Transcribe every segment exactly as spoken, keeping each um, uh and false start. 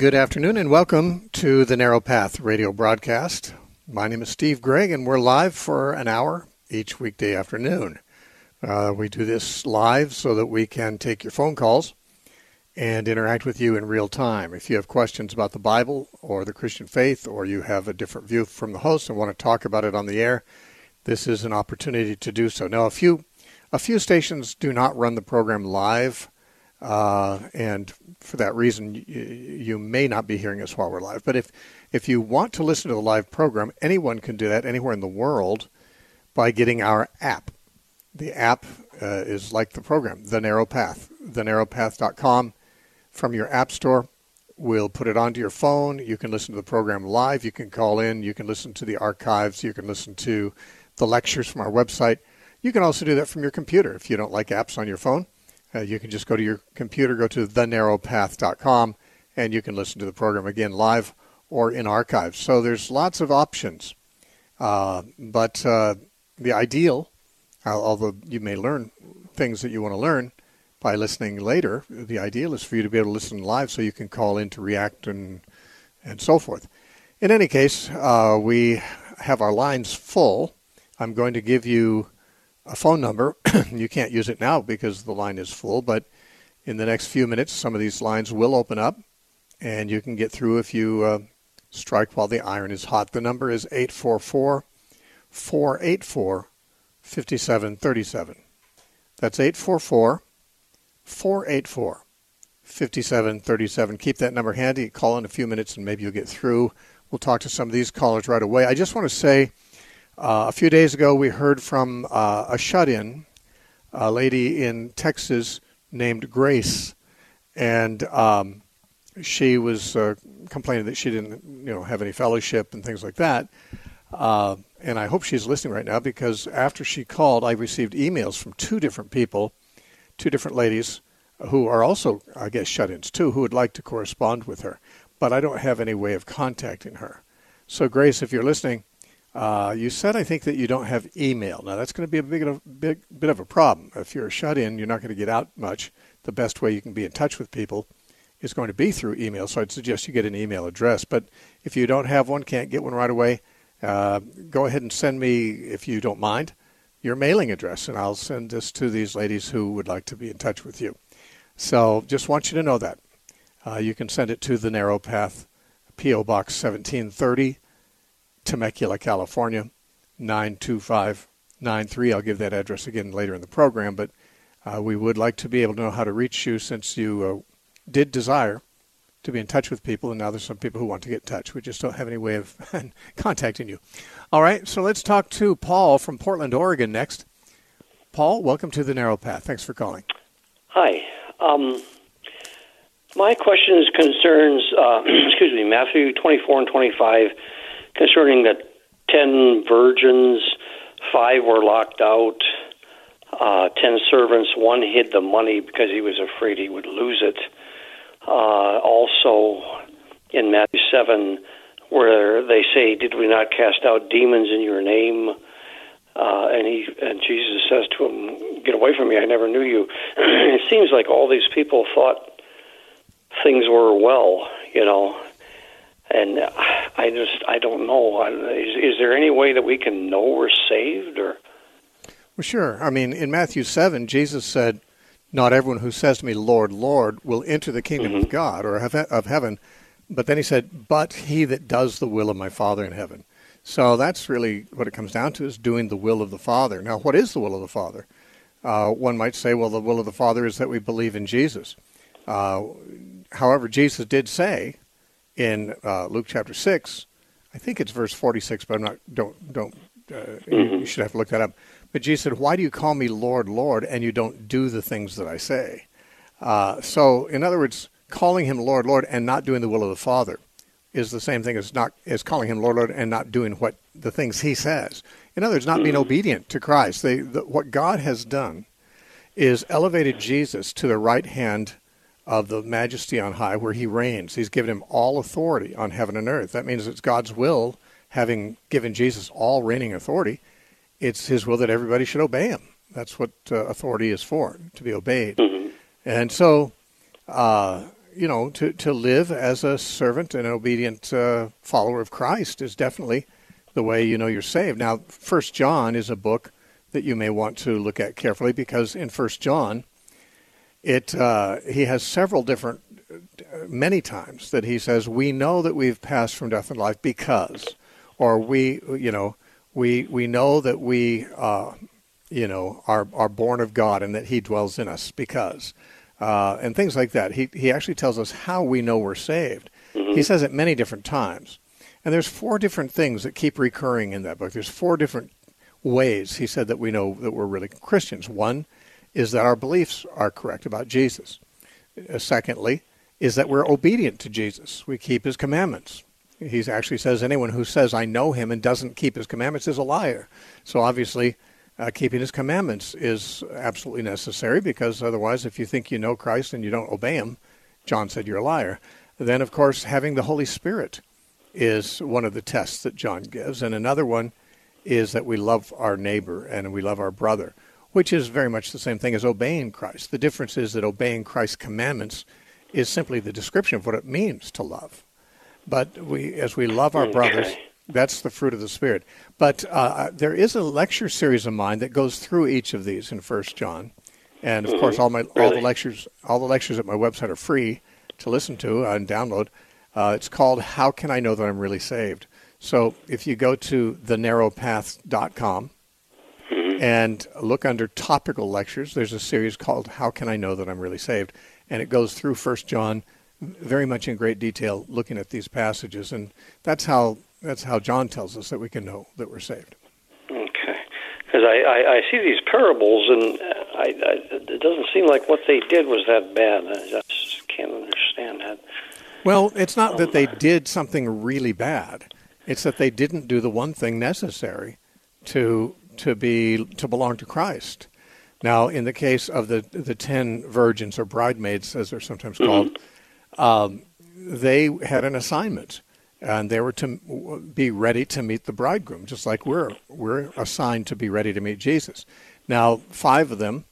Good afternoon and welcome to the Narrow Path radio broadcast. My name is Steve Gregg and we're live for an hour each weekday afternoon. Uh, we do this live so that we can take your phone calls and interact with you in real time. If you have questions about the Bible or the Christian faith, or you have a different view from the host and want to talk about it on the air, this is an opportunity to do so. Now, a few, a few stations do not run the program live. Uh, and for that reason, you, you may not be hearing us while we're live. But if, if you want to listen to the live program, anyone can do that anywhere in the world by getting our app. The app uh, is like the program, The Narrow Path, the narrow path dot com. From your app store, we'll put it onto your phone. You can listen to the program live. You can call in. You can listen to the archives. You can listen to the lectures from our website. You can also do that from your computer if you don't like apps on your phone. Uh, you can just go to your computer, go to the narrow path dot com, and you can listen to the program again live or in archives. So there's lots of options. Uh, but uh, the ideal, uh, although you may learn things that you want to learn by listening later, the ideal is for you to be able to listen live so you can call in to react and, and so forth. In any case, uh, we have our lines full. I'm going to give you a phone number. You can't use it now because the line is full, but in the next few minutes, some of these lines will open up, and you can get through if you uh, strike while the iron is hot. The number is eight four four, four eight four, five seven three seven. That's eight four four, four eight four, five seven three seven. Keep that number handy. Call in a few minutes, and maybe you'll get through. We'll talk to some of these callers right away. I just want to say, Uh, a few days ago, we heard from uh, a shut-in, a lady in Texas named Grace, and um, she was uh, complaining that she didn't, you know, have any fellowship and things like that. Uh, and I hope she's listening right now, because after she called, I received emails from two different people, two different ladies who are also, I guess, shut-ins too, who would like to correspond with her. But I don't have any way of contacting her. So, Grace, if you're listening, Uh, you said, I think, that you don't have email. Now, that's going to be a big, big bit of a problem. If you're shut-in, you're not going to get out much. The best way you can be in touch with people is going to be through email, so I'd suggest you get an email address. But if you don't have one, can't get one right away, uh, go ahead and send me, if you don't mind, your mailing address, and I'll send this to these ladies who would like to be in touch with you. So just want you to know that. Uh, you can send it to The Narrow Path, P O. Box seventeen thirty, Temecula, California, nine two five nine three. I'll give that address again later in the program, but uh, we would like to be able to know how to reach you, since you uh, did desire to be in touch with people, and now there's some people who want to get in touch. We just don't have any way of contacting you. All right, so let's talk to Paul from Portland, Oregon next. Paul, welcome to The Narrow Path. Thanks for calling. Hi. Um, my question is concerns, uh, excuse me, Matthew twenty-four and twenty-five, concerning the ten virgins, five were locked out, uh, ten servants, one hid the money because he was afraid he would lose it. Uh, also, in Matthew seven, where they say, "Did we not cast out demons in your name?" Uh, and he and Jesus says to him, "Get away from me, I never knew you." It seems like all these people thought things were well, you know. And I just, I don't know. Is, is there any way that we can know we're saved? Or? Well, sure. I mean, in Matthew seven, Jesus said, "Not everyone who says to me, 'Lord, Lord,' will enter the kingdom mm-hmm. of God or of heaven." But then he said, "But he that does the will of my Father in heaven." So that's really what it comes down to, is doing the will of the Father. Now, what is the will of the Father? Uh, one might say, well, the will of the Father is that we believe in Jesus. Uh, however, Jesus did say, in uh, Luke chapter six, I think it's verse forty-six, but I'm not. Don't don't. Uh, you, you should have to look that up. But Jesus said, "Why do you call me Lord, Lord, and you don't do the things that I say?" Uh, so, in other words, calling him Lord, Lord, and not doing the will of the Father is the same thing as not as calling him Lord, Lord, and not doing what the things he says. In other words, not being obedient to Christ. They, the, what God has done is elevated Jesus to the right hand of the majesty on high, where he reigns. He's given him all authority on heaven and earth. That means it's God's will, having given Jesus all reigning authority, it's his will that everybody should obey him. That's what uh, authority is for, to be obeyed. Mm-hmm. And so, uh, you know, to, to live as a servant and an obedient uh, follower of Christ is definitely the way you know you're saved. Now, First John is a book that you may want to look at carefully, because in First John, it uh, he has several different, many times that he says, we know that we've passed from death and life because, or we, you know, we we know that we, uh, you know, are are born of God and that he dwells in us because, uh, and things like that. He he actually tells us how we know we're saved. Mm-hmm. He says it many different times. And there's four different things that keep recurring in that book. There's four different ways, he said, that we know that we're really Christians. One is that our beliefs are correct about Jesus. Uh, secondly, is that we're obedient to Jesus. We keep his commandments. He actually says anyone who says, I know him, and doesn't keep his commandments is a liar. So obviously, uh, keeping his commandments is absolutely necessary, because otherwise, if you think you know Christ and you don't obey him, John said you're a liar. Then, of course, having the Holy Spirit is one of the tests that John gives. And another one is that we love our neighbor and we love our brother, which is very much the same thing as obeying Christ. The difference is that obeying Christ's commandments is simply the description of what it means to love. But we, as we love our brothers, that's the fruit of the Spirit. But uh, there is a lecture series of mine that goes through each of these in First John. And, of mm-hmm. course, all my all the lectures all the lectures at my website are free to listen to and download. Uh, it's called How Can I Know That I'm Really Saved? So if you go to the narrow path dot com mm-hmm. and look under topical lectures, there's a series called How Can I Know That I'm Really Saved? And it goes through First John very much in great detail, looking at these passages. And that's how that's how John tells us that we can know that we're saved. Okay. Because I, I, I see these parables, and I, I, it doesn't seem like what they did was that bad. I just can't understand that. Well, it's not that they did something really bad. It's that they didn't do the one thing necessary to to be to belong to Christ. Now, in the case of the the ten virgins or bridesmaids, as they're sometimes called, mm-hmm. um, they had an assignment, and they were to be ready to meet the bridegroom, just like we're we're assigned to be ready to meet Jesus. Now, five of them,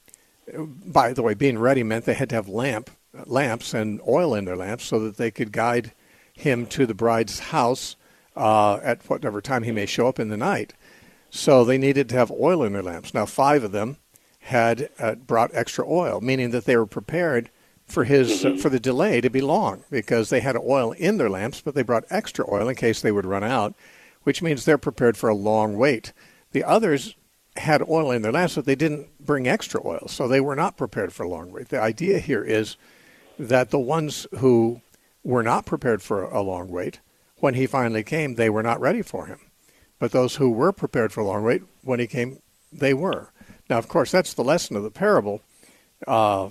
by the way, being ready meant they had to have lamp. lamps and oil in their lamps so that they could guide him to the bride's house uh, at whatever time he may show up in the night. So they needed to have oil in their lamps. Now, five of them had uh, brought extra oil, meaning that they were prepared for his uh, for the delay to be long, because they had oil in their lamps, but they brought extra oil in case they would run out, which means they're prepared for a long wait. The others had oil in their lamps, but they didn't bring extra oil, so they were not prepared for a long wait. The idea here is that the ones who were not prepared for a long wait, when he finally came, they were not ready for him. But those who were prepared for a long wait, when he came, they were. Now, of course, that's the lesson of the parable. Uh,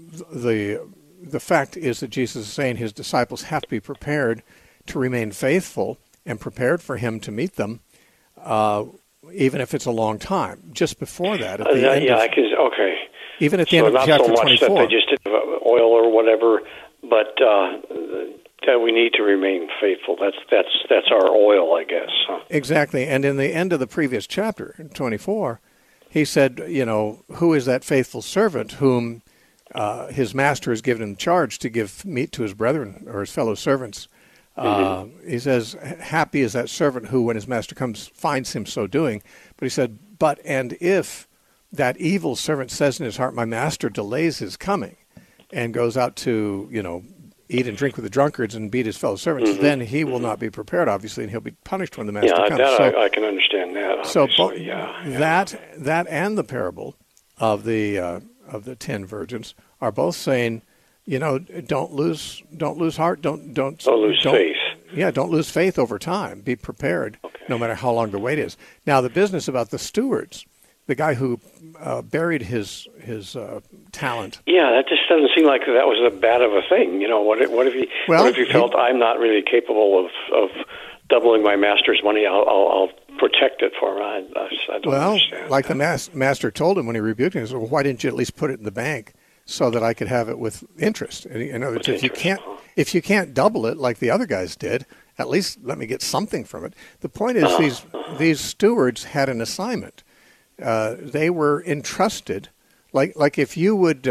the the fact is that Jesus is saying his disciples have to be prepared to remain faithful and prepared for him to meet them, uh, even if it's a long time. Just before that, at the uh, end yeah, of, I can, okay. Even at the so end of chapter twenty-four. So not so much that they just didn't have oil or whatever, but uh, that we need to remain faithful. That's that's that's our oil, I guess. Huh? Exactly. And in the end of the previous chapter, twenty-four, he said, you know, who is that faithful servant whom uh, his master has given him charge to give meat to his brethren or his fellow servants? Mm-hmm. Uh, he says, happy is that servant who, when his master comes, finds him so doing. But he said, but and if that evil servant says in his heart, my master delays his coming, and goes out to, you know, eat and drink with the drunkards and beat his fellow servants, mm-hmm. then he will not be prepared, obviously, and he'll be punished when the master yeah, comes. That so, I, I can understand that. So bo- yeah, yeah. that that and the parable of the uh, of the ten virgins are both saying, you know, don't lose don't lose heart, don't don't don't lose don't, faith. Yeah, don't lose faith over time. Be prepared, okay. no matter how long the wait is. Now, the business about the stewards, the guy who uh, buried his his uh, talent. Yeah, that just doesn't seem like that was a bad of a thing. You know, what if, what if he well, what if he felt he, I'm not really capable of, of doubling my master's money? I'll I'll, I'll protect it for him. I, I, I don't well, understand. like that. the mas- master told him when he rebuked him, he said, well, why didn't you at least put it in the bank so that I could have it with interest? And in other words, if you can't huh? if you can't double it like the other guys did, at least let me get something from it. The point is, uh, these these stewards had an assignment. Uh, they were entrusted, like like if you would uh,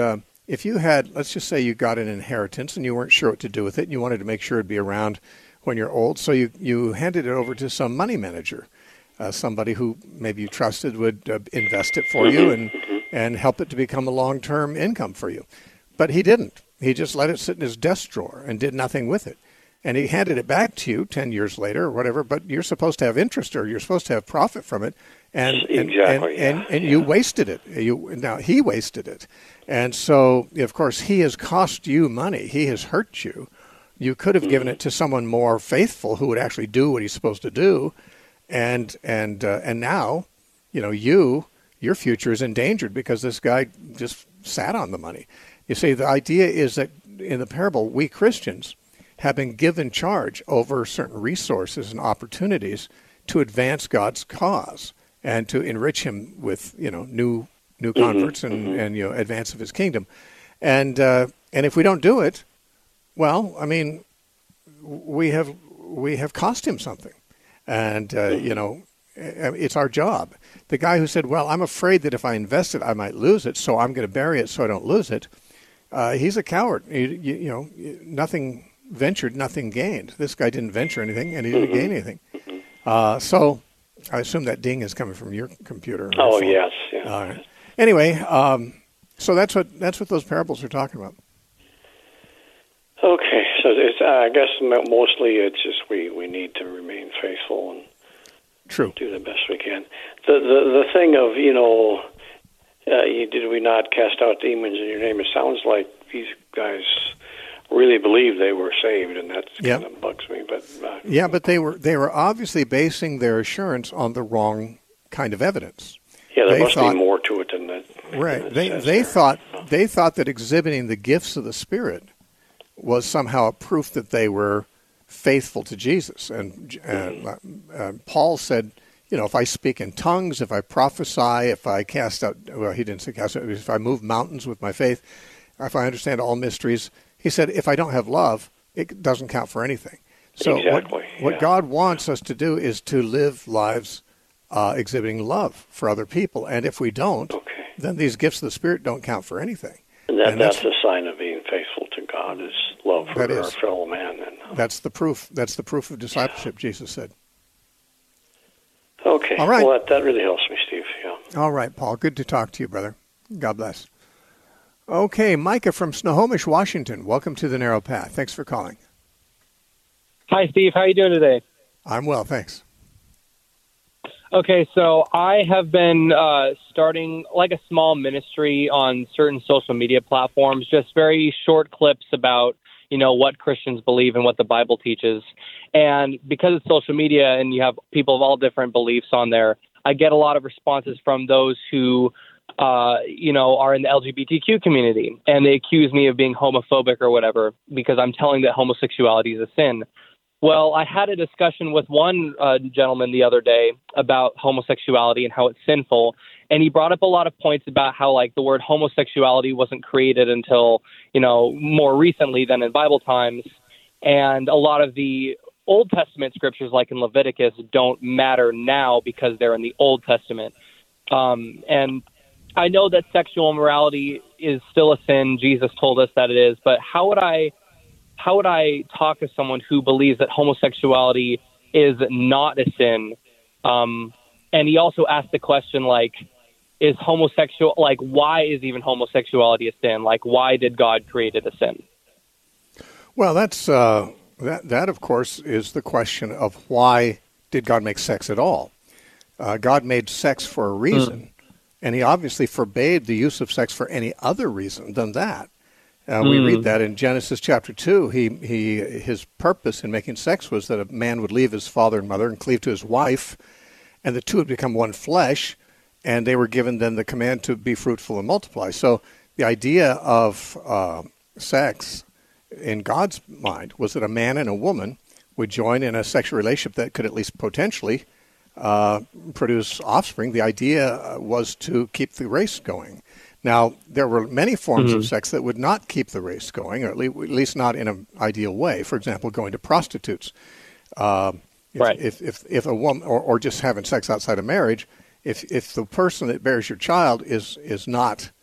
if you had, let's just say you got an inheritance and you weren't sure what to do with it, and you wanted to make sure it'd be around when you're old, so you, you handed it over to some money manager, uh, somebody who maybe you trusted would uh, invest it for you and, and help it to become a long-term income for you. But he didn't. He just let it sit in his desk drawer and did nothing with it. And he handed it back to you ten years later or whatever, but you're supposed to have interest or you're supposed to have profit from it. And and, exactly, and, yeah. and, and yeah. you wasted it. You Now, he wasted it. And so, of course, he has cost you money. He has hurt you. You could have mm-hmm. given it to someone more faithful who would actually do what he's supposed to do. And and uh, and now, you know, you, your future is endangered because this guy just sat on the money. You see, the idea is that in the parable, we Christians have been given charge over certain resources and opportunities to advance God's cause and to enrich him with, you know, new new converts mm-hmm. and, mm-hmm. and, you know, advance of his kingdom. And uh, and if we don't do it, well, I mean, we have we have cost him something. And, uh, mm-hmm. you know, it's our job. The guy who said, well, I'm afraid that if I invest it, I might lose it, so I'm going to bury it so I don't lose it. Uh, he's a coward. You, you, you know, nothing ventured, nothing gained. This guy didn't venture anything, and he didn't gain anything. Uh, so I assume that ding is coming from your computer. Oh, yes. Yeah. All right. Anyway, um, so that's what that's what those parables are talking about. Okay, so it's, uh, I guess mostly it's just we, we need to remain faithful and True. do the best we can. The the, the thing of, you know, uh, you, did we not cast out demons in your name? It sounds like these guys really believe they were saved, and that yep. kind of bugs me. But uh, yeah, but they were they were obviously basing their assurance on the wrong kind of evidence. Yeah, there they must thought, be more to it than that. Right. Than they they there. thought they thought that exhibiting the gifts of the Spirit was somehow a proof that they were faithful to Jesus. And mm-hmm. uh, uh, Paul said, you know, if I speak in tongues, if I prophesy, if I cast out, well, he didn't say cast out, if I move mountains with my faith, if I understand all mysteries, he said, if I don't have love, it doesn't count for anything. So exactly, what, yeah. what God wants us to do is to live lives uh, exhibiting love for other people. And if we don't, okay. then these gifts of the Spirit don't count for anything. And, that, and that's, that's a sign of being faithful to God, is love for our is. fellow man. Then. That's the proof. That's the proof of discipleship, yeah. Jesus said. Okay. All right. Well, that, that really helps me, Steve. Yeah. All right, Paul. Good to talk to you, brother. God bless. Okay, Micah from Snohomish, Washington. Welcome to the Narrow Path. Thanks for calling. Hi, Steve. How are you doing today? I'm well, thanks. Okay, so I have been uh, starting like a small ministry on certain social media platforms, just very short clips about, you know, what Christians believe and what the Bible teaches. And because it's social media and you have people of all different beliefs on there, I get a lot of responses from those who, uh, you know, are in the L G B T Q community. And they accuse me of being homophobic or whatever because I'm telling that homosexuality is a sin. Well, I had a discussion with one uh, gentleman the other day about homosexuality and how it's sinful. And he brought up a lot of points about how, like, the word homosexuality wasn't created until, you know, more recently than in Bible times. And a lot of the Old Testament scriptures, like in Leviticus, don't matter now because they're in the Old Testament. Um, and I know that sexual immorality is still a sin. Jesus told us that it is. But how would I... How would I talk to someone who believes that homosexuality is not a sin? Um, and he also asked the question, like, is homosexual, like, why is even homosexuality a sin? Like, why did God create it a sin? Well, that's uh, that. That of course is the question of why did God make sex at all? Uh, God made sex for a reason, mm. and He obviously forbade the use of sex for any other reason than that. Uh, we mm. read that in Genesis chapter two. He, he, his purpose in making sex was that a man would leave his father and mother and cleave to his wife, and the two would become one flesh, and they were given then the command to be fruitful and multiply. So the idea of uh, sex in God's mind was that a man and a woman would join in a sexual relationship that could at least potentially uh, produce offspring. The idea was to keep the race going. Now, there were many forms mm-hmm. of sex that would not keep the race going, or at least not in an ideal way. For example, going to prostitutes. Uh, if, right. if, if, if a woman, or, or just having sex outside of marriage, if if the person that bears your child is is not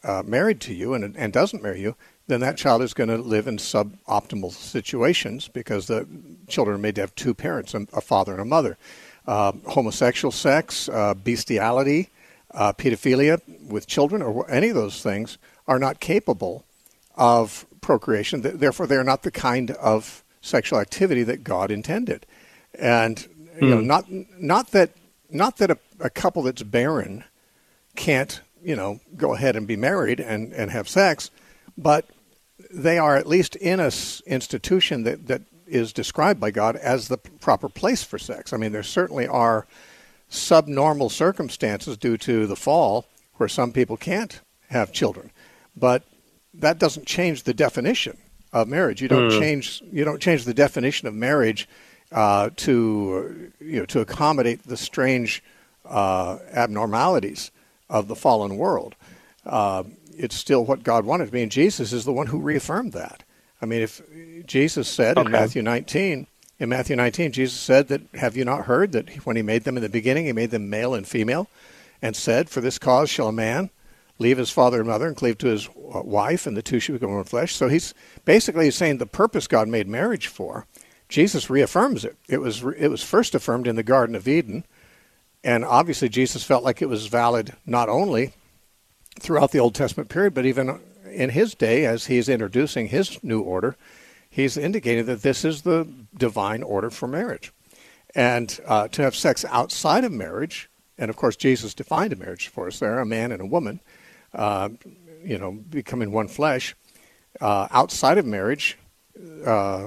uh, married to you and, and doesn't marry you, then that child is going to live in suboptimal situations because the children are made to have two parents, a father and a mother. Uh, homosexual sex, uh, bestiality, uh, pedophilia with children, or any of those things are not capable of procreation. Therefore, they are not the kind of sexual activity that God intended. And you mm. know, not not that not that a, a couple that's barren can't, you know, go ahead and be married and, and have sex, but they are at least in a s- institution that, that is described by God as the proper place for sex. I mean, there certainly are subnormal circumstances due to the fall where some people can't have children, but that doesn't change the definition of marriage. You don't mm. change you don't change the definition of marriage uh, to you know to accommodate the strange uh, abnormalities of the fallen world. Uh, it's still what God wanted to be, and Jesus is the one who reaffirmed that. I mean, if Jesus said okay. in Matthew nineteen, in Matthew nineteen, Jesus said that, have you not heard that when he made them in the beginning, he made them male and female, and said, for this cause shall a man leave his father and mother and cleave to his wife, and the two shall become one flesh. So he's basically saying the purpose God made marriage for, Jesus reaffirms it. It was it was first affirmed in the Garden of Eden, and obviously Jesus felt like it was valid not only throughout the Old Testament period, but even in his day, as he's introducing his new order, he's indicating that this is the divine order for marriage. And uh, to have sex outside of marriage, and of course Jesus defined a marriage for us there, a man and a woman, uh, you know, becoming one flesh. Uh, outside of marriage, uh,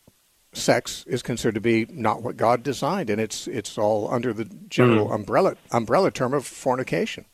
sex is considered to be not what God designed, and it's it's all under the general mm. umbrella umbrella term of fornication.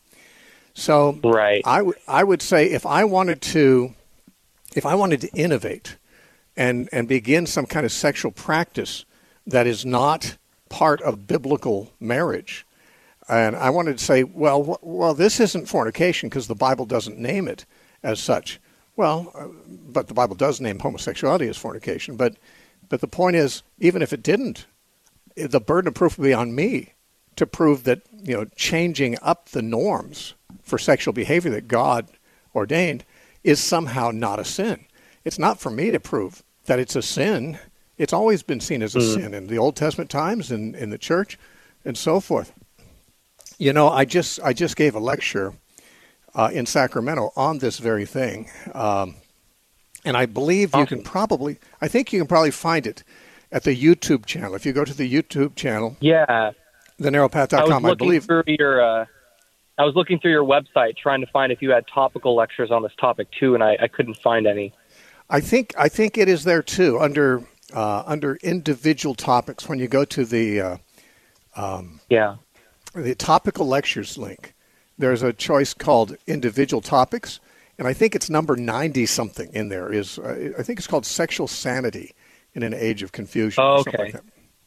So right. I, w- I would say if I wanted to, if I wanted to innovate and, and begin some kind of sexual practice that is not part of biblical marriage, and I wanted to say, well, w- well, this isn't fornication because the Bible doesn't name it as such. Well, uh, but the Bible does name homosexuality as fornication. But, but the point is, even if it didn't, the burden of proof would be on me to prove that, you know, changing up the norms for sexual behavior that God ordained is somehow not a sin. It's not for me to prove that it's a sin. It's always been seen as a mm. sin in the Old Testament times and in the church and so forth. You know, I just I just gave a lecture uh, in Sacramento on this very thing. Um, and I believe you can probably, I think you can probably find it at the YouTube channel. If you go to the YouTube channel, yeah, the narrow path dot com, I, I believe. Through your, uh, I was looking through your website trying to find if you had topical lectures on this topic too, and I, I couldn't find any. I think I think it is there too under uh, under individual topics. When you go to the uh, um, yeah the topical lectures link, there's a choice called individual topics, and I think it's number ninety something in there. Is uh, I think it's called Sexual Sanity in an Age of Confusion. Oh, or okay. Something like that.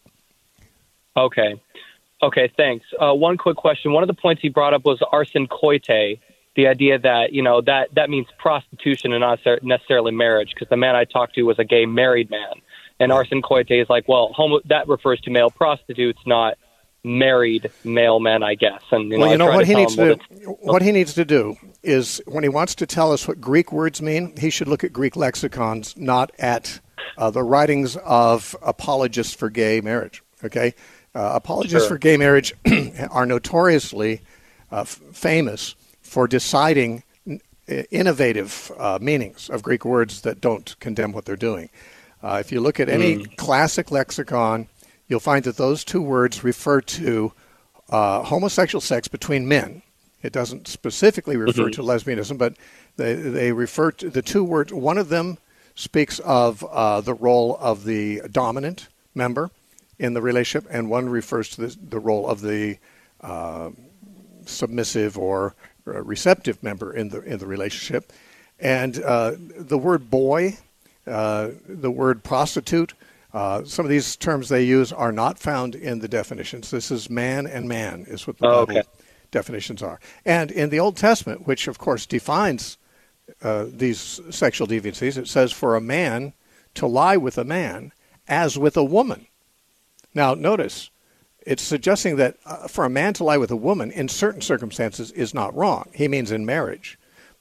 Okay. Okay, thanks. Uh, one quick question. One of the points he brought up was arsen koite, the idea that, you know, that, that means prostitution and not necessarily marriage, because the man I talked to was a gay married man. And arsen koite is like, well, homo- that refers to male prostitutes, not married male men, I guess. And you know, well, you know what to he needs him, to well, do. What he needs to do is, when he wants to tell us what Greek words mean, he should look at Greek lexicons, not at uh, the writings of apologists for gay marriage. Okay. Uh, apologists Sure. for gay marriage are notoriously uh, f- famous for deciding n- innovative uh, meanings of Greek words that don't condemn what they're doing. Uh, if you look at any mm. classic lexicon, you'll find that those two words refer to uh, homosexual sex between men. It doesn't specifically refer mm-hmm. to lesbianism, but they, they refer to the two words. One of them speaks of uh, the role of the dominant member in the relationship, and one refers to the, the role of the uh, submissive or uh, receptive member in the in the relationship. And uh, the word boy, uh, the word prostitute, uh, some of these terms they use are not found in the definitions. This is man and man is what the oh, Bible okay. definitions are. And in the Old Testament, which of course defines uh, these sexual deviancies, it says for a man to lie with a man as with a woman. Now, notice, it's suggesting that uh, for a man to lie with a woman in certain circumstances is not wrong. He means in marriage.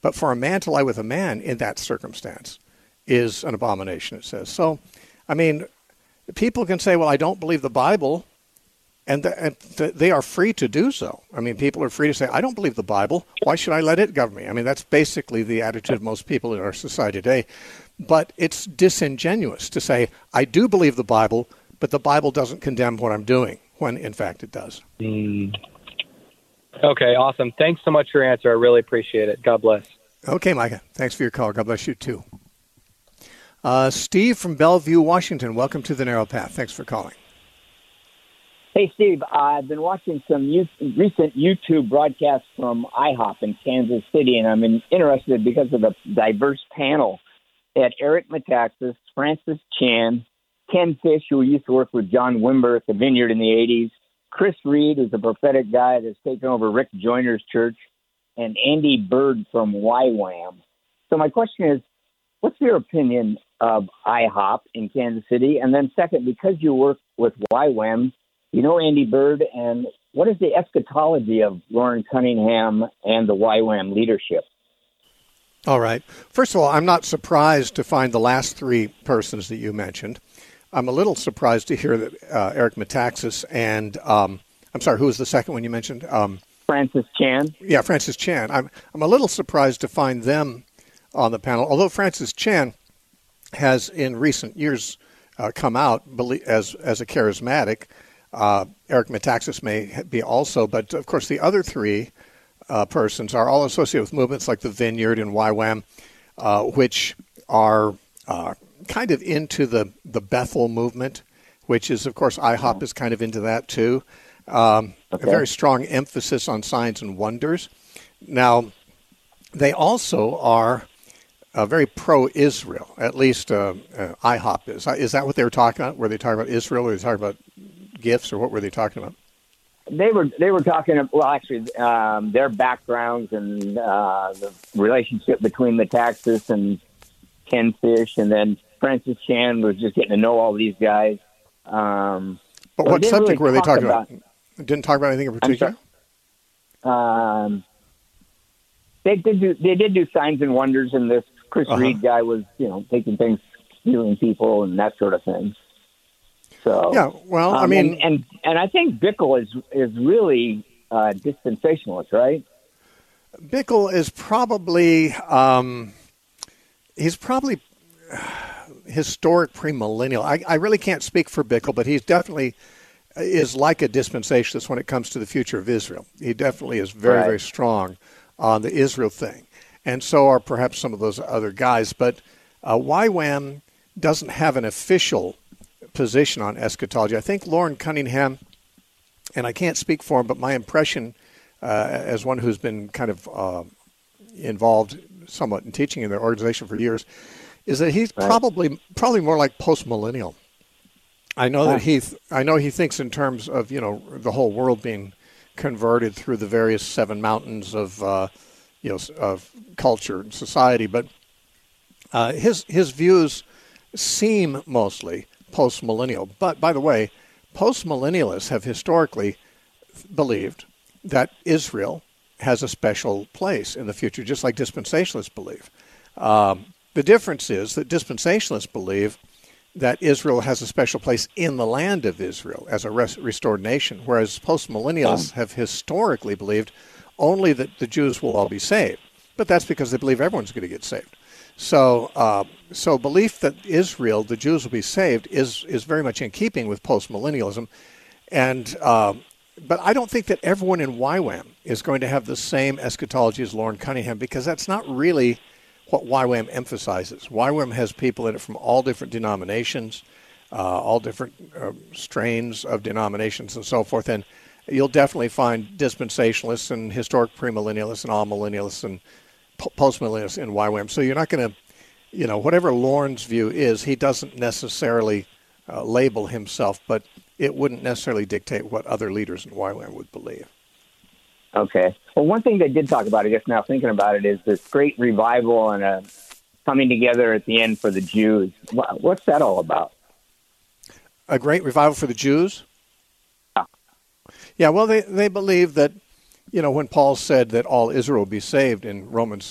But for a man to lie with a man in that circumstance is an abomination, it says. So, I mean, people can say, well, I don't believe the Bible, and, the, and th- they are free to do so. I mean, people are free to say, I don't believe the Bible. Why should I let it govern me? I mean, that's basically the attitude of most people in our society today. But it's disingenuous to say, I do believe the Bible, but the Bible doesn't condemn what I'm doing, when in fact it does. Mm. Okay, awesome. Thanks so much for your answer. I really appreciate it. God bless. Okay, Micah. Thanks for your call. God bless you, too. Uh, Steve from Bellevue, Washington. Welcome to the Narrow Path. Thanks for calling. Hey, Steve. I've been watching some u- recent YouTube broadcasts from I hop in Kansas City, and I'm in- interested because of the diverse panel. They had Eric Metaxas, Francis Chan, Ken Fish, who used to work with John Wimber at the Vineyard in the eighties, Chris Reed, who's a prophetic guy that's taken over Rick Joyner's church, and Andy Bird from Y WAM. So my question is, what's your opinion of I hop in Kansas City? And then second, because you work with Y WAM, you know Andy Bird, and what is the eschatology of Lauren Cunningham and the Y WAM leadership? All right. First of all, I'm not surprised to find the last three persons that you mentioned. I'm a little surprised to hear that uh, Eric Metaxas and, um, I'm sorry, who was the second one you mentioned? Um, Francis Chan. Yeah, Francis Chan. I'm, I'm a little surprised to find them on the panel, although Francis Chan has in recent years uh, come out as, as a charismatic. Uh, Eric Metaxas may be also, but of course the other three uh, persons are all associated with movements like the Vineyard and Y WAM, uh, which are uh, kind of into the, the Bethel movement, which is, of course, I hop is kind of into that too. Um, okay. A very strong emphasis on signs and wonders. Now, they also are uh, very pro-Israel, at least uh, uh, I hop is. Is that what they were talking about? Were they talking about Israel, or were they talking about gifts, or what were they talking about? They were they were talking, well, actually, um, their backgrounds and uh, the relationship between Metaxas and Ken Fish, and then Francis Chan was just getting to know all these guys. Um, but what subject really were they talk talking about? about? Didn't talk about anything in particular? Um, they did do they did do signs and wonders, and this Chris uh-huh. Reed guy was, you know, taking things, healing people, and that sort of thing. So yeah, well, um, I mean, and, and and I think Bickle is is really uh, dispensationalist, right? Bickle is probably um, he's probably historic premillennial. I, I really can't speak for Bickle, but he's definitely is like a dispensationalist when it comes to the future of Israel. He definitely is very, right. very strong on the Israel thing. And so are perhaps some of those other guys. But uh, Y WAM doesn't have an official position on eschatology. I think Lauren Cunningham, and I can't speak for him, but my impression uh, as one who's been kind of uh, involved somewhat in teaching in their organization for years, is that he's right. probably probably more like post-millennial. I know that he, th- I know he thinks in terms of, you know, the whole world being converted through the various seven mountains of, uh, you know, of culture and society. But uh, his his views seem mostly post-millennial. But by the way, post-millennialists have historically believed that Israel has a special place in the future, just like dispensationalists believe. Um, the difference is that dispensationalists believe that Israel has a special place in the land of Israel as a res- restored nation, whereas post-millennialists um. have historically believed only that the Jews will all be saved. But that's because they believe everyone's going to get saved. So uh, so belief that Israel, the Jews, will be saved is, is very much in keeping with post-millennialism. And uh, but I don't think that everyone in Y WAM is going to have the same eschatology as Lauren Cunningham, because that's not really what Y WAM emphasizes. Y WAM has people in it from all different denominations, uh, all different uh, strains of denominations and so forth. And you'll definitely find dispensationalists and historic premillennialists and all-millennialists and po- post-millennialists in Y WAM. So you're not going to, you know, whatever Lauren's view is, he doesn't necessarily uh, label himself, but it wouldn't necessarily dictate what other leaders in Y WAM would believe. Okay. Well, one thing they did talk about, I guess now thinking about it, is this great revival and a coming together at the end for the Jews. What's that all about? A great revival for the Jews? Yeah. Yeah, well, they, they believe that, you know, when Paul said that all Israel will be saved in Romans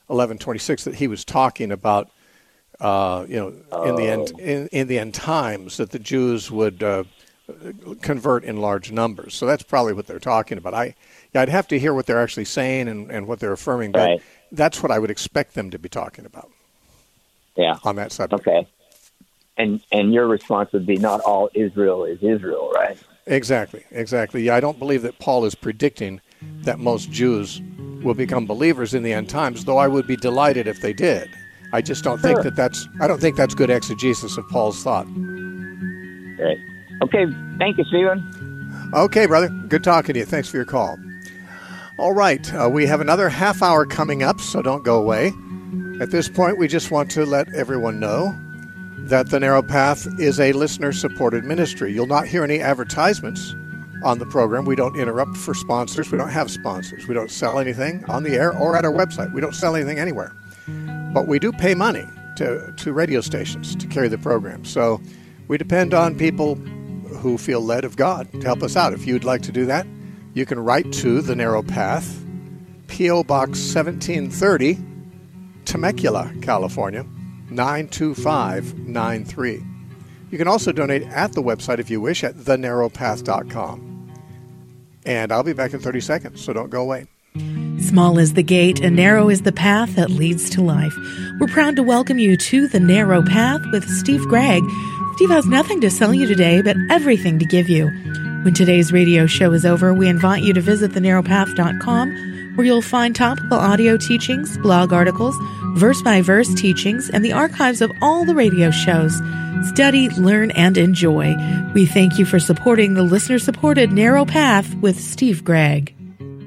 eleven twenty-six that he was talking about, uh, you know, oh. in the end in, in the end times that the Jews would uh, convert in large numbers. So that's probably what they're talking about. I, yeah, I'd have to hear what they're actually saying and, and what they're affirming, but right. that's what I would expect them to be talking about. Yeah. On that subject. Okay. And and your response would be not all Israel is Israel, right? Exactly, exactly. Yeah, I don't believe that Paul is predicting that most Jews will become believers in the end times, though I would be delighted if they did. I just don't sure. think that that's, I don't think that's good exegesis of Paul's thought. Great. Okay, thank you, Stephen. Okay, brother. Good talking to you. Thanks for your call. All right, uh, we have another half hour coming up, so don't go away. At this point, we just want to let everyone know that The Narrow Path is a listener-supported ministry. You'll not hear any advertisements on the program. We don't interrupt for sponsors. We don't have sponsors. We don't sell anything on the air or at our website. We don't sell anything anywhere. But we do pay money to, to radio stations to carry the program. So we depend on people who feel led of God to help us out. If you'd like to do that, you can write to The Narrow Path, P O. Box seventeen thirty, Temecula, California, nine two five nine three. You can also donate at the website if you wish at the narrow path dot com. And I'll be back in thirty seconds, so don't go away. Small is the gate and narrow is the path that leads to life. We're proud to welcome you to The Narrow Path with Steve Gregg. Steve has nothing to sell you today, but everything to give you. When today's radio show is over, we invite you to visit the narrow path dot com, where you'll find topical audio teachings, blog articles, verse-by-verse teachings, and the archives of all the radio shows. Study, learn, and enjoy. We thank you for supporting the listener-supported Narrow Path with Steve Gregg.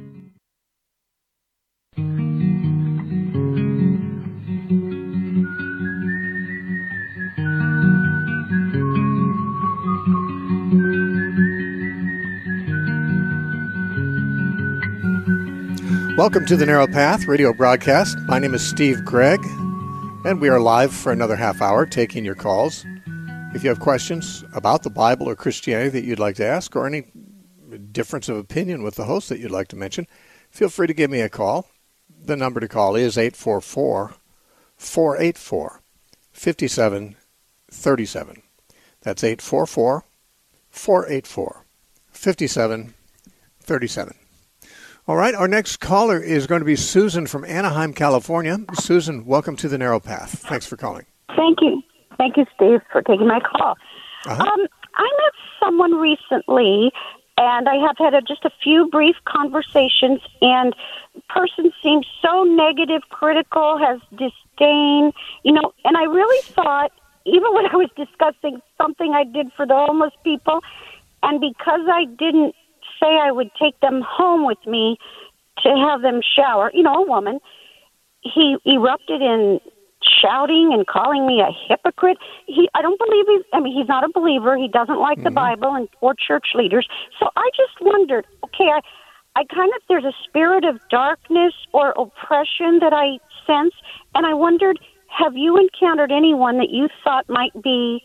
Welcome to the Narrow Path radio broadcast. My name is Steve Gregg, and we are live for another half hour taking your calls. If you have questions about the Bible or Christianity that you'd like to ask, or any difference of opinion with the host that you'd like to mention, feel free to give me a call. The number to call is eight four four, four eight four, five seven three seven. That's eight four four, four eight four, five seven three seven. All right, our next caller is going to be Susan from Anaheim, California. Susan, welcome to the Narrow Path. Thanks for calling. Thank you. Thank you, Steve, for taking my call. Uh-huh. Um, I met someone recently, and I have had a, just a few brief conversations, and the person seems so negative, critical, has disdain, you know, and I really thought, even when I was discussing something I did for the homeless people, and because I didn't say I would take them home with me to have them shower, you know, a woman, he erupted in shouting and calling me a hypocrite. He, I don't believe he's, I mean, he's not a believer. He doesn't like mm-hmm. the Bible and or church leaders. So I just wondered, okay, I, I kind of, there's a spirit of darkness or oppression that I sense. And I wondered, have you encountered anyone that you thought might be,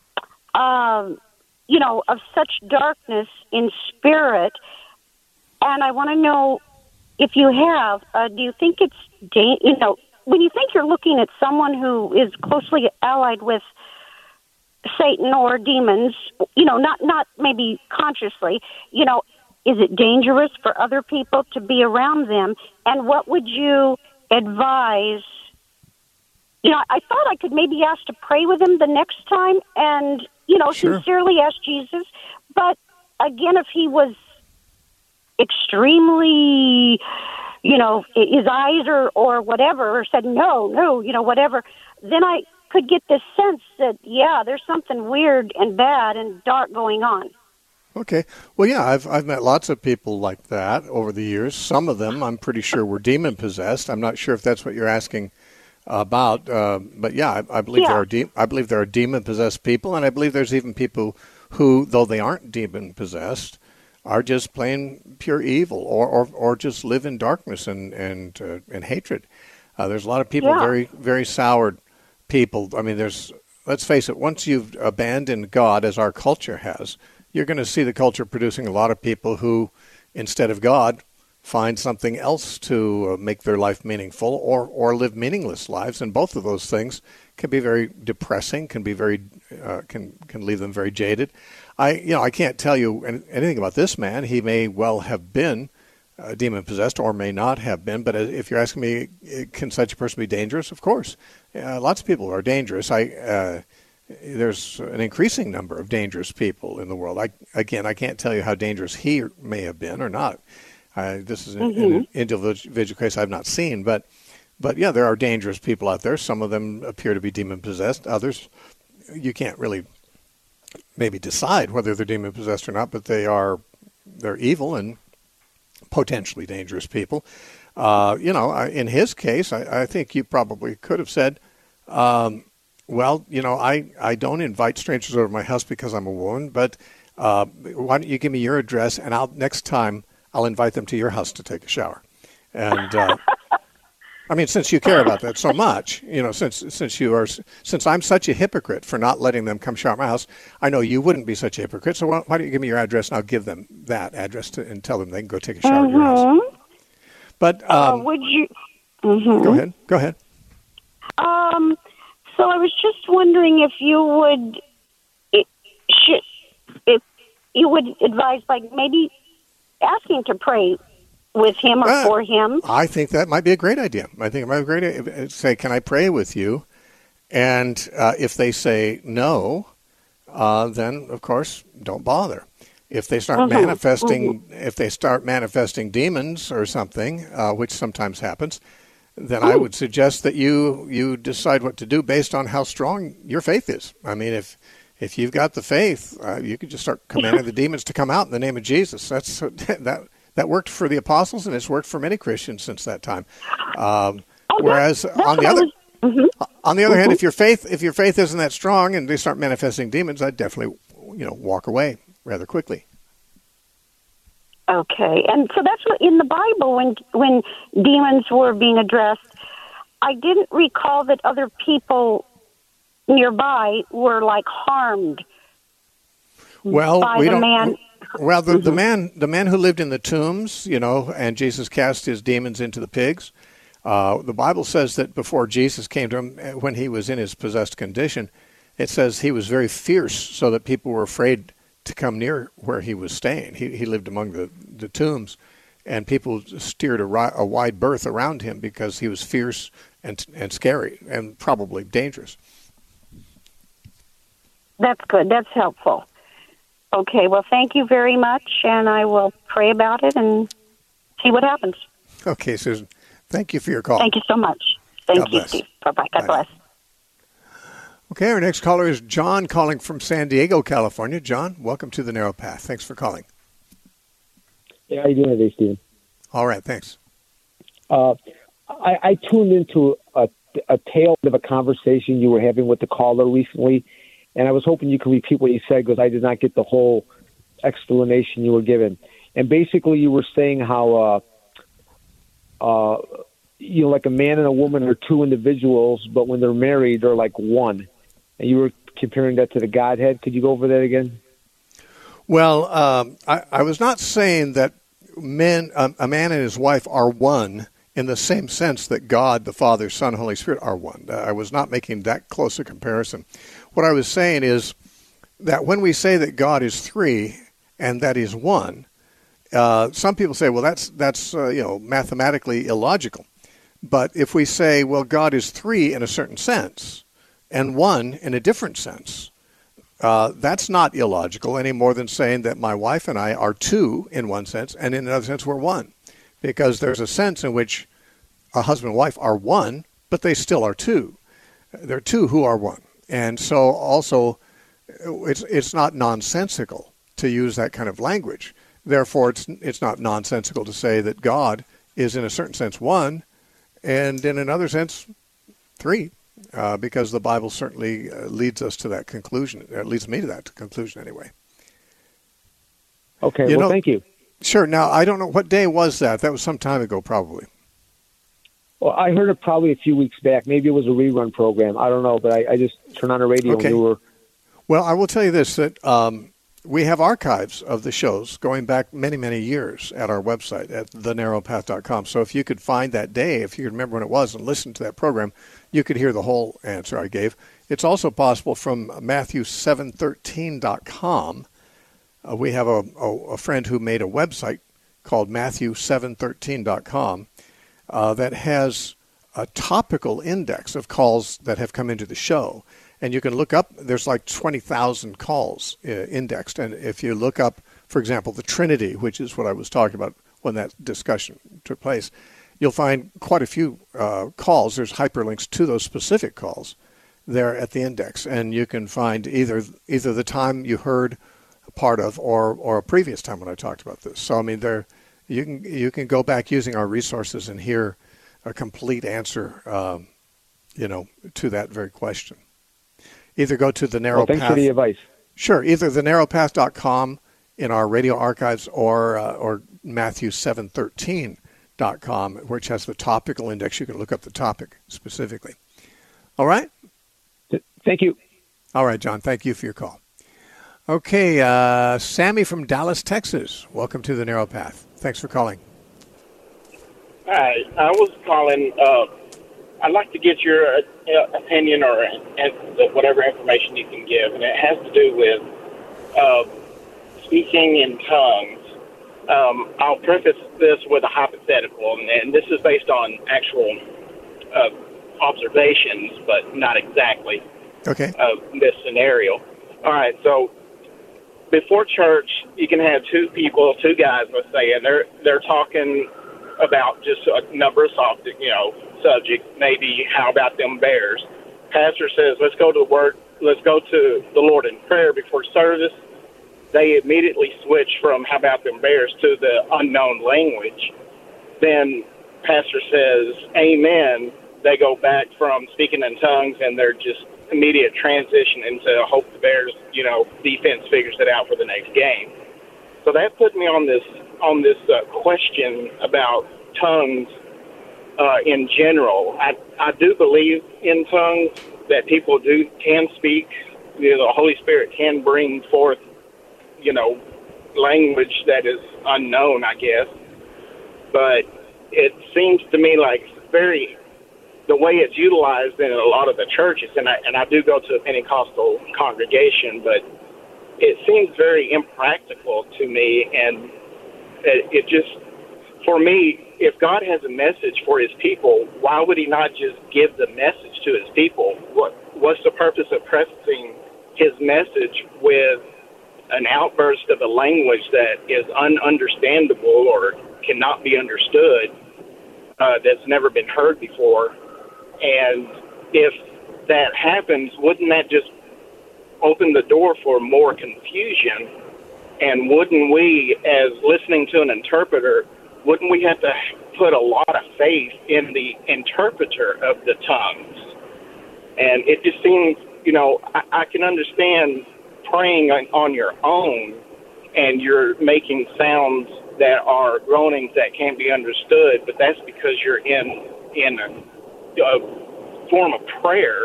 um, you know, of such darkness in spirit? And I want to know if you have, uh, do you think it's, da- you know, when you think you're looking at someone who is closely allied with Satan or demons, you know, not, not maybe consciously, you know, is it dangerous for other people to be around them? And what would you advise? You know, I thought I could maybe ask to pray with him the next time and, you know, sure. sincerely ask Jesus. But again, if he was extremely, you know, his eyes or, or whatever, or said, no, no, you know, whatever, then I could get this sense that, yeah, there's something weird and bad and dark going on. Okay. Well, yeah, I've I've met lots of people like that over the years. Some of them, I'm pretty sure, were demon-possessed. I'm not sure if that's what you're asking about, uh, but yeah, I, I believe yeah. there are de- I believe there are demon-possessed people, and I believe there's even people who, though they aren't demon-possessed, are just plain pure evil, or or, or just live in darkness and and uh, and hatred. Uh, there's a lot of people, yeah. very very soured people. I mean, there's let's face it. Once you've abandoned God, as our culture has, you're going to see the culture producing a lot of people who, instead of God, find something else to uh, make their life meaningful, or or live meaningless lives. And both of those things can be very depressing, can be very uh, can can leave them very jaded. I you know I can't tell you anything about this man. He may well have been uh, demon possessed, or may not have been. But if you're asking me, can such a person be dangerous? Of course, uh, lots of people are dangerous. I. Uh, There's an increasing number of dangerous people in the world. I, again, I can't tell you how dangerous he may have been or not. Uh, this is an, Mm-hmm. an individual case I've not seen, but but yeah, there are dangerous people out there. Some of them appear to be demon possessed. Others, you can't really maybe decide whether they're demon possessed or not, but they are they're evil and potentially dangerous people. Uh, you know, I, in his case, I, I think you probably could have said. Um, Well, you know, I, I don't invite strangers over to my house because I'm a woman, but uh, why don't you give me your address, and I'll next time I'll invite them to your house to take a shower. And uh, I mean, since you care about that so much, you know, since since you are since I'm such a hypocrite for not letting them come shower at my house, I know you wouldn't be such a hypocrite. So why, why don't you give me your address, and I'll give them that address to, and tell them they can go take a shower Mm-hmm. at your house. But um, uh, would you? Mm-hmm. go ahead, go ahead. Um. So I was just wondering if you would, it, should, if you would advise, like maybe asking to pray with him or Uh, for him. I think that might be a great idea. I think it might be a great idea. Say, can I pray with you? And uh, if they say no, uh, then of course don't bother. If they start Mm-hmm. manifesting, Mm-hmm. if they start manifesting demons or something, uh, which sometimes happens, then I would suggest that you you decide what to do based on how strong your faith is. I mean, if if you've got the faith, uh, you could just start commanding the demons to come out in the name of Jesus. That's that that worked for the apostles, and it's worked for many Christians since that time. Um, Oh, that- whereas that's on the what I other was- Mhm. on the other hand, if your faith if your faith isn't that strong and they start manifesting demons, I'd definitely you know walk away rather quickly. Okay, and so that's what in the Bible when when demons were being addressed, I didn't recall that other people nearby were like harmed. Well, by we the don't. man. Well, the, the man the man who lived in the tombs, you know, and Jesus cast his demons into the pigs. Uh, the Bible says that before Jesus came to him, when he was in his possessed condition, it says he was very fierce, so that people were afraid to come near where he was staying. He he lived among the, the tombs, and people steered a, ri- a wide berth around him because he was fierce and and scary and probably dangerous. That's good. That's helpful. Okay, well, thank you very much, and I will pray about it and see what happens. Okay, Susan. Thank you for your call. Thank you so much. Thank God you, bless. Steve. Bye-bye. God Bye. bless. Okay, our next caller is John calling from San Diego, California. John, welcome to the Narrow Path. Thanks for calling. Yeah, how you doing today, Stephen? All right, thanks. Uh, I, I tuned into a, a tail of a conversation you were having with the caller recently, and I was hoping you could repeat what you said because I did not get the whole explanation you were given. And basically, you were saying how, uh, uh, you know, like a man and a woman are two individuals, but when they're married, they're like one. And you were comparing that to the Godhead. Could you go over that again? Well, um, I, I was not saying that men, um, a man and his wife are one in the same sense that God, the Father, Son, Holy Spirit are one. Uh, I was not making that close a comparison. What I was saying is that when we say that God is three and that He's one, uh, some people say, well, that's that's uh, you know mathematically illogical. But if we say, well, God is three in a certain sense and one in a different sense, uh, that's not illogical any more than saying that my wife and I are two in one sense and in another sense we're one. Because there's a sense in which a husband and wife are one, but they still are two. They're two who are one. And so also it's it's not nonsensical to use that kind of language. Therefore, it's it's not nonsensical to say that God is in a certain sense one and in another sense three, uh, because the Bible certainly uh, leads us to that conclusion. It leads me to that conclusion anyway. Okay, You well, know- thank you. Sure. Now, I don't know, what day was that? That was some time ago, probably. Well, I heard it probably a few weeks back. Maybe it was a rerun program. I don't know, but I, I just turned on the radio Okay. and you were... Well, I will tell you this, that um, we have archives of the shows going back many, many years at our website at the narrow path dot com. So if you could find that day, if you could remember when it was and listen to that program, you could hear the whole answer I gave. It's also possible from Matthew seven thirteen dot com. Uh, we have a, a, a friend who made a website called Matthew seven thirteen dot com uh, that has a topical index of calls that have come into the show. And you can look up, there's like twenty thousand calls uh, indexed. And if you look up, for example, the Trinity, which is what I was talking about when that discussion took place, you'll find quite a few uh, calls. There's hyperlinks to those specific calls there at the index. And you can find either either the time you heard a part of or or a previous time when I talked about this. So, I mean, there you can, you can go back using our resources and hear a complete answer, um, you know, to that very question. Either go to the Narrow well, thanks Path. Thanks for the advice. Sure. Either the narrow path dot com in our radio archives or uh, or Matthew seven thirteen dot com, which has the topical index. You can look up the topic specifically. All right? Thank you. All right, John. Thank you for your call. Okay. Uh, Sammy from Dallas, Texas. Welcome to the Narrow Path. Thanks for calling. Hi. I was calling... Uh, I'd like to get your uh, opinion or uh, whatever information you can give, and it has to do with uh, speaking in tongues. Um, I'll preface this with a hypothetical, and, and this is based on actual uh, observations, but not exactly okay. uh, this scenario. All right, so before church, you can have two people, two guys, let's say, and they're they're talking about just a number of soft, you know, subject, maybe how about them Bears. Pastor says, let's go to the word, let's go to the Lord in prayer before service. They immediately switch from how about them Bears to the unknown language. Then pastor says, amen. They go back from speaking in tongues and they're just immediate transition into hope the Bears, you know, defense figures it out for the next game. So that put me on this, on this uh, question about tongues Uh, in general. I, I do believe in tongues, that people do can speak. You know, the Holy Spirit can bring forth, you know, language that is unknown, I guess. But it seems to me like very, the way it's utilized in a lot of the churches, and I, and I do go to a Pentecostal congregation, but it seems very impractical to me, and it, it just, for me, if God has a message for his people, why would he not just give the message to his people? What What's the purpose of prefacing his message with an outburst of a language that is ununderstandable or cannot be understood, uh, that's never been heard before? And if that happens, wouldn't that just open the door for more confusion? And wouldn't we, as listening to an interpreter, wouldn't we have to put a lot of faith in the interpreter of the tongues? And it just seems, you know, I, I can understand praying on, on your own and you're making sounds that are groanings that can't be understood, but that's because you're in in a, a form of prayer.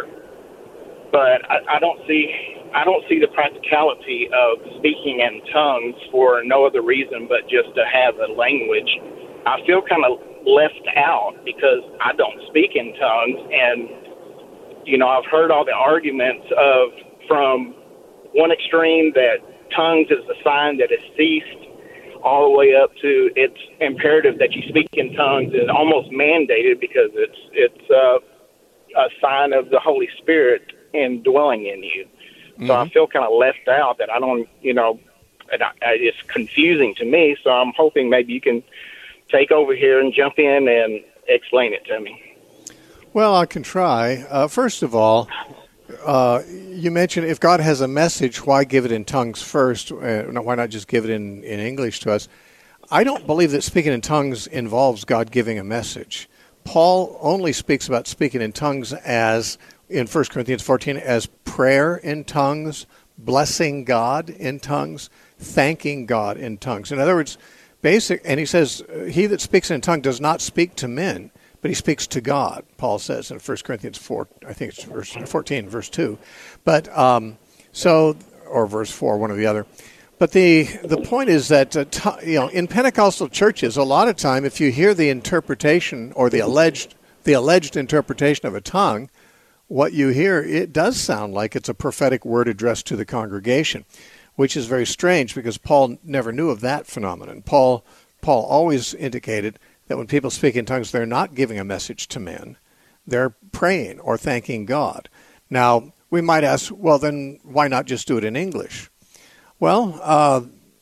But I, I don't see I don't see the practicality of speaking in tongues for no other reason but just to have a language. I feel kind of left out because I don't speak in tongues, and you know, I've heard all the arguments of from one extreme that tongues is a sign that it's ceased, all the way up to it's imperative that you speak in tongues and almost mandated because it's it's uh, a sign of the Holy Spirit indwelling in you. Mm-hmm. So I feel kind of left out that I don't, you know, and I, it's confusing to me. So I'm hoping maybe you can take over here and jump in and explain it to me. Well, I can try. Uh, first of all, uh, you mentioned if God has a message, why give it in tongues first? Uh, why not just give it in, in English to us? I don't believe that speaking in tongues involves God giving a message. Paul only speaks about speaking in tongues as, in First Corinthians fourteen, as prayer in tongues, blessing God in tongues, thanking God in tongues. In other words, basic, and he says, he that speaks in tongue does not speak to men, but he speaks to God, Paul says in First Corinthians four, I think it's verse fourteen, verse two. But, um, so, or verse four, one or the other. But the the point is that uh, t- you know, in Pentecostal churches, a lot of time, if you hear the interpretation or the alleged the alleged interpretation of a tongue, what you hear, it does sound like it's a prophetic word addressed to the congregation, which is very strange because Paul never knew of that phenomenon. Paul Paul always indicated that when people speak in tongues, they're not giving a message to men; they're praying or thanking God. Now, we might ask, well, then why not just do it in English? Well, uh,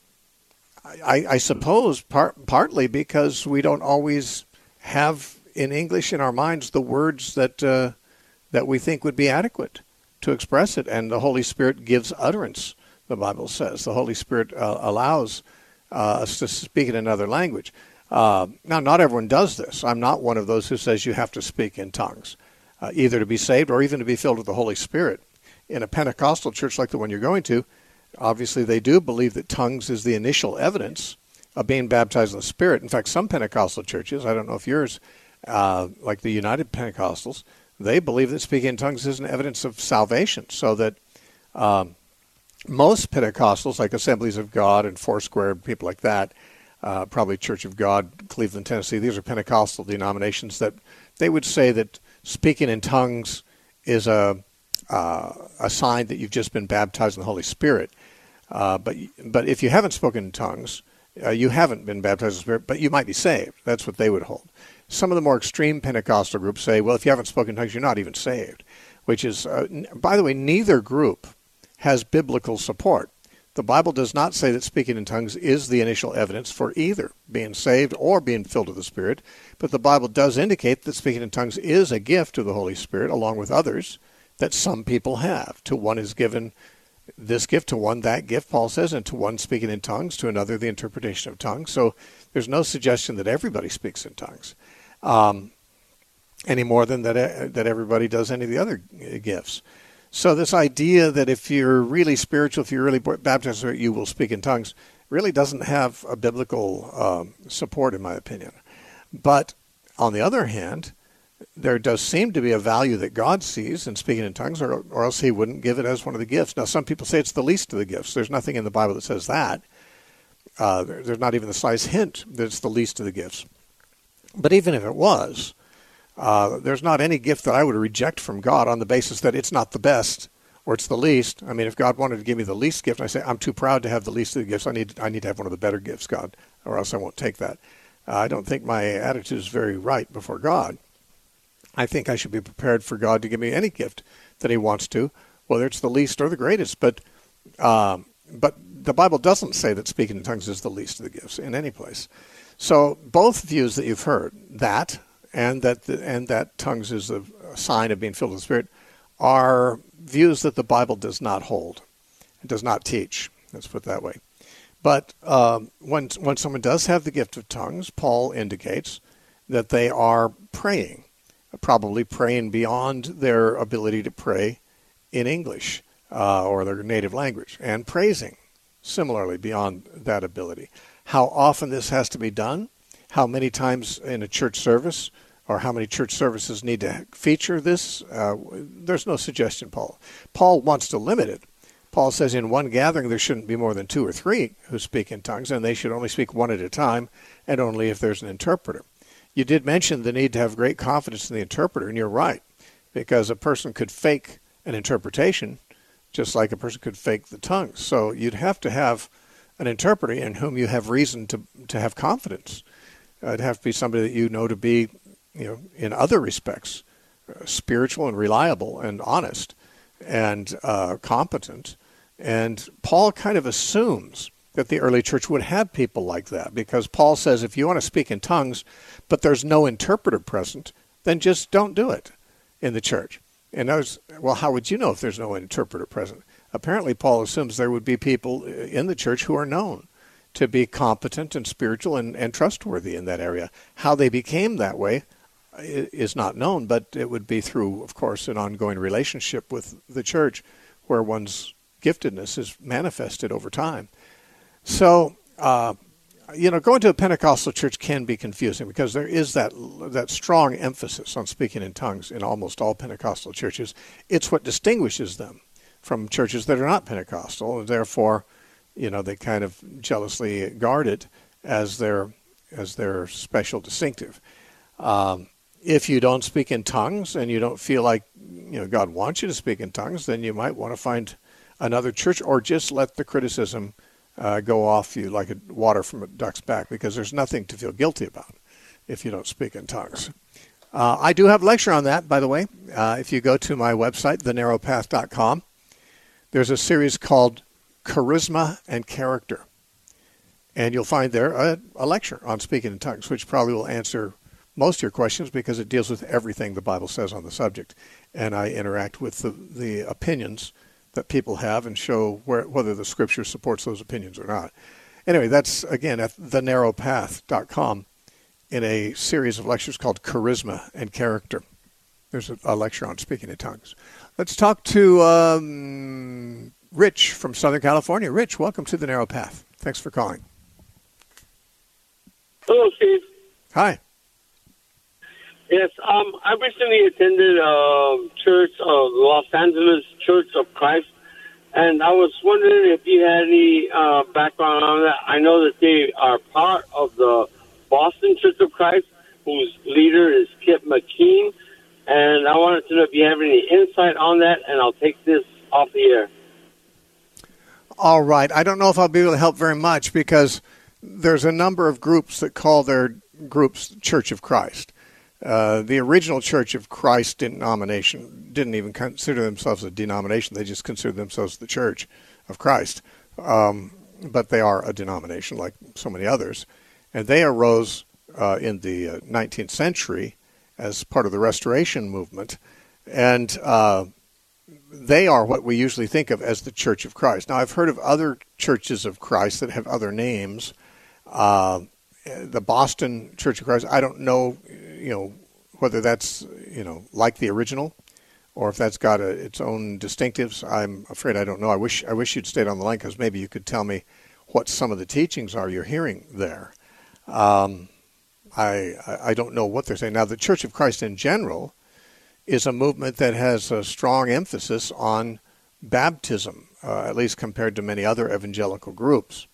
I, I suppose part, partly because we don't always have in English in our minds the words that uh, that we think would be adequate to express it, and the Holy Spirit gives utterance, the Bible says. The Holy Spirit uh, allows uh, us to speak in another language. Uh, now, not everyone does this. I'm not one of those who says you have to speak in tongues, uh, either to be saved or even to be filled with the Holy Spirit. In a Pentecostal church like the one you're going to, obviously, they do believe that tongues is the initial evidence of being baptized in the Spirit. In fact, some Pentecostal churches, I don't know if yours, uh, like the United Pentecostals, they believe that speaking in tongues is an evidence of salvation, so that um, most Pentecostals, like Assemblies of God and Foursquare, people like that, uh, probably Church of God, Cleveland, Tennessee, these are Pentecostal denominations that they would say that speaking in tongues is a, uh, a sign that you've just been baptized in the Holy Spirit. Uh, but but if you haven't spoken in tongues, uh, you haven't been baptized in the Spirit, but you might be saved. That's what they would hold. Some of the more extreme Pentecostal groups say, well, if you haven't spoken in tongues, you're not even saved, which is, uh, n- by the way, neither group has biblical support. The Bible does not say that speaking in tongues is the initial evidence for either being saved or being filled with the Spirit, but the Bible does indicate that speaking in tongues is a gift of the Holy Spirit, along with others that some people have. To one is given this gift, to one that gift, Paul says, and to one speaking in tongues, to another the interpretation of tongues. So there's no suggestion that everybody speaks in tongues. Um, any more than that uh, that everybody does any of the other gifts. So this idea that if you're really spiritual, if you're really baptized, you will speak in tongues, really doesn't have a biblical um, support, in my opinion. But on the other hand, there does seem to be a value that God sees in speaking in tongues, or, or else he wouldn't give it as one of the gifts. Now, some people say it's the least of the gifts. There's nothing in the Bible that says that. Uh, there, there's not even the slightest hint that it's the least of the gifts. But even if it was, uh, there's not any gift that I would reject from God on the basis that it's not the best or it's the least. I mean, if God wanted to give me the least gift, I say, I'm too proud to have the least of the gifts. I need, I need to have one of the better gifts, God, or else I won't take that. Uh, I don't think my attitude is very right before God. I think I should be prepared for God to give me any gift that he wants to, whether it's the least or the greatest. But um, but the Bible doesn't say that speaking in tongues is the least of the gifts in any place. So both views that you've heard, that and that the, and that tongues is a sign of being filled with the Spirit, are views that the Bible does not hold. It does not teach. Let's put it that way. But um, when when someone does have the gift of tongues, Paul indicates that they are praying. Probably praying beyond their ability to pray in English uh, or their native language, and praising similarly beyond that ability. How often this has to be done, how many times in a church service, or how many church services need to feature this, uh, there's no suggestion, Paul. Paul wants to limit it. Paul says in one gathering there shouldn't be more than two or three who speak in tongues, and they should only speak one at a time, and only if there's an interpreter. You did mention the need to have great confidence in the interpreter, and you're right, because a person could fake an interpretation just like a person could fake the tongues. So you'd have to have an interpreter in whom you have reason to to have confidence. Uh, it'd have to be somebody that you know to be, you know, in other respects, uh, spiritual and reliable and honest and uh, competent. And Paul kind of assumes that the early church would have people like that, because Paul says if you want to speak in tongues, but there's no interpreter present, then just don't do it in the church. And I was, well, how would you know if there's no interpreter present? Apparently, Paul assumes there would be people in the church who are known to be competent and spiritual and, and trustworthy in that area. How they became that way is not known, but it would be through, of course, an ongoing relationship with the church where one's giftedness is manifested over time. So, uh, you know, going to a Pentecostal church can be confusing because there is that that strong emphasis on speaking in tongues in almost all Pentecostal churches. It's what distinguishes them from churches that are not Pentecostal, and therefore you know, they kind of jealously guard it as their as their special distinctive. Um, if you don't speak in tongues and you don't feel like, you know, God wants you to speak in tongues, then you might want to find another church, or just let the criticism uh, go off you like a water from a duck's back, because there's nothing to feel guilty about if you don't speak in tongues. Uh, I do have a lecture on that, by the way. Uh, if you go to my website, the narrow path dot com, there's a series called Charisma and Character. And you'll find there a, a lecture on speaking in tongues, which probably will answer most of your questions, because it deals with everything the Bible says on the subject. And I interact with the, the opinions that people have and show where, whether the Scripture supports those opinions or not. Anyway, that's, again, at the narrow path dot com in a series of lectures called Charisma and Character. There's a, a lecture on speaking in tongues. Let's talk to um, Rich from Southern California. Rich, welcome to the Narrow Path. Thanks for calling. Hello, Steve. Hi. Yes, um, I recently attended a church, uh, Los Angeles Church of Christ, and I was wondering if you had any uh, background on that. I know that they are part of the Boston Church of Christ, whose leader is Kip McKean, and I wanted to know if you have any insight on that, and I'll take this off the air. All right. I don't know if I'll be able to help very much, because there's a number of groups that call their groups Church of Christ. Uh, the original Church of Christ denomination didn't even consider themselves a denomination. They just considered themselves the Church of Christ. Um, but they are a denomination like so many others. And they arose uh, in the uh, nineteenth century as part of the Restoration movement. And uh, they are what we usually think of as the Church of Christ. Now, I've heard of other churches of Christ that have other names. Uh, the Boston Church of Christ, I don't know, you know, whether that's, you know, like the original, or if that's got a, its own distinctives. I'm afraid I don't know. I wish I wish you'd stayed on the line, because maybe you could tell me what some of the teachings are you're hearing there. Um, I I don't know what they're saying. Now, the Church of Christ in general is a movement that has a strong emphasis on baptism, uh, at least compared to many other evangelical groups.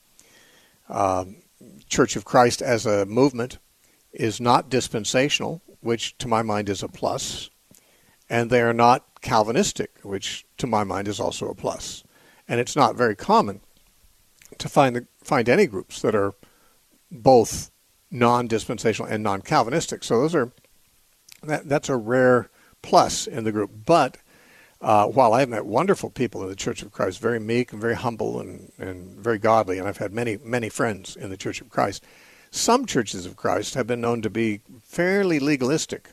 Um, Church of Christ as a movement is not dispensational, which to my mind is a plus, and they are not Calvinistic, which to my mind is also a plus. And it's not very common to find the, find any groups that are both non-dispensational and non-Calvinistic. So those are that, that's a rare plus in the group. But uh, while I've met wonderful people in the Church of Christ, very meek and very humble and, and very godly, and I've had many, many friends in the Church of Christ, some churches of Christ have been known to be fairly legalistic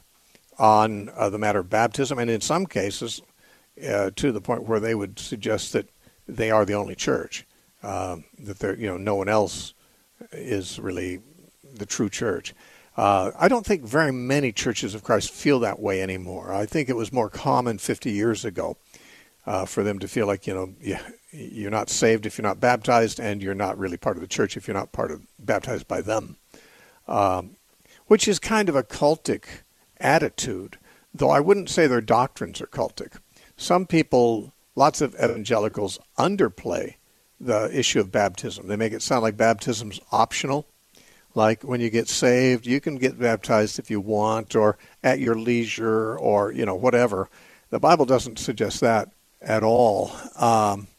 on uh, the matter of baptism, and in some cases uh, to the point where they would suggest that they are the only church, uh, that there, you know, no one else is really the true church. Uh, I don't think very many churches of Christ feel that way anymore. I think it was more common fifty years ago uh, for them to feel like, you know, you, you're not saved if you're not baptized, and you're not really part of the church if you're not part of baptized by them, um, which is kind of a cultic attitude, though I wouldn't say their doctrines are cultic. Some people, lots of evangelicals, underplay the issue of baptism. They make it sound like baptism's optional. Like when you get saved, you can get baptized if you want, or at your leisure, or, you know, whatever. The Bible doesn't suggest that at all. Um,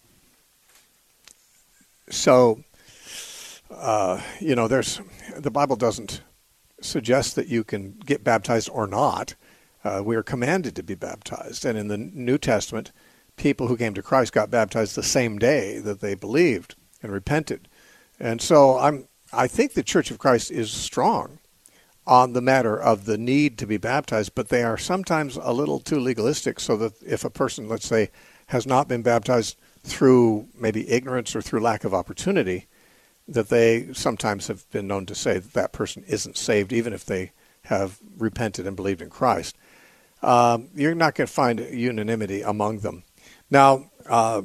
so, uh, you know, there's the Bible doesn't suggest that you can get baptized or not. Uh, we are commanded to be baptized. And in the New Testament, people who came to Christ got baptized the same day that they believed and repented. And so I'm I think the Church of Christ is strong on the matter of the need to be baptized, but they are sometimes a little too legalistic, so that if a person, let's say, has not been baptized through maybe ignorance or through lack of opportunity, that they sometimes have been known to say that that person isn't saved, even if they have repented and believed in Christ. Um, you're not going to find unanimity among them. Now, uh,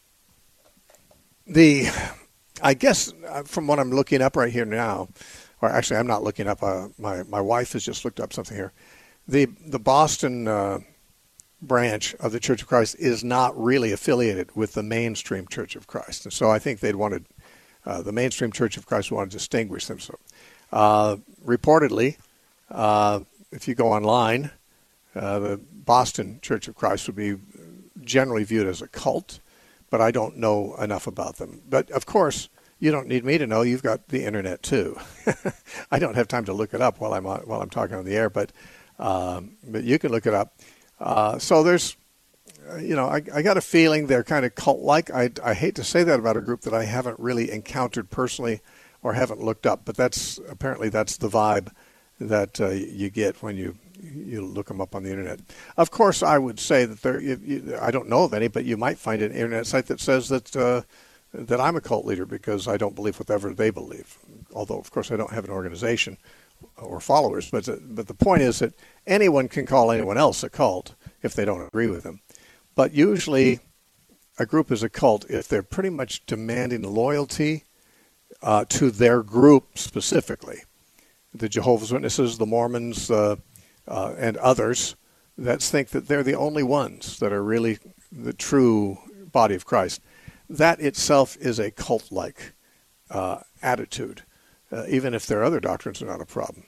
the... I guess from what I'm looking up right here now, or actually I'm not looking up, uh, my, my wife has just looked up something here. The the Boston uh, branch of the Church of Christ is not really affiliated with the mainstream Church of Christ. And so I think they'd wanted, uh, the mainstream Church of Christ wanted to distinguish themselves. Uh, reportedly, uh, if you go online, uh, the Boston Church of Christ would be generally viewed as a cult, but I don't know enough about them. But of course, you don't need me to know. You've got the internet too. I don't have time to look it up while I'm on, while I'm talking on the air, but um, but you can look it up. Uh, so there's, uh, you know, I, I got a feeling they're kind of cult-like. I, I hate to say that about a group that I haven't really encountered personally or haven't looked up, but that's apparently that's the vibe that uh, you get when you you look them up on the internet. Of course, I would say that there. You, you, I don't know of any, but you might find an internet site that says that uh, that I'm a cult leader because I don't believe whatever they believe. Although, of course, I don't have an organization or followers. But but the point is that anyone can call anyone else a cult if they don't agree with them. But usually, a group is a cult if they're pretty much demanding loyalty uh, to their group specifically. The Jehovah's Witnesses, the Mormons, uh, uh, and others that think that they're the only ones that are really the true body of Christ. That itself is a cult-like uh, attitude, uh, even if their other doctrines are not a problem.